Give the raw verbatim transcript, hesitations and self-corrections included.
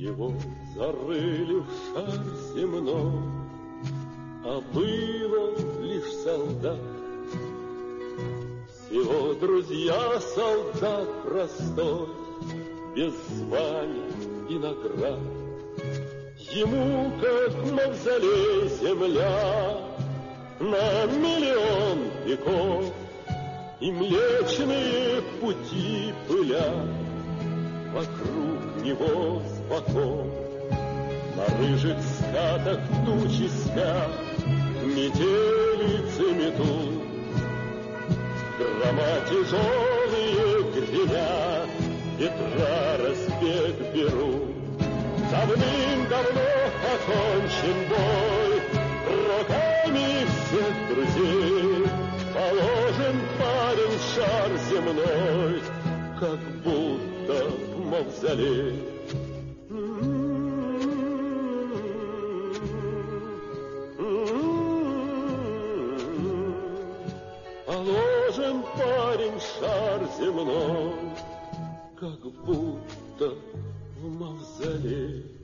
Его зарыли в шар земной, а был он лишь солдат. Всего, друзья, солдат простой, без званий и наград. Ему, как мавзолей, земля на миллион веков, и Млечные Пути пылят вокруг него с боков. На рыжих скатах тучи спят, метелицы метут, грома тяжелые гремят, ветра разбег берут. Давным-давно окончен бой, руками всех друзей положен парень в шар земной, как будто в мавзолей. Положен парень в шар земной, как будто в мавзолей.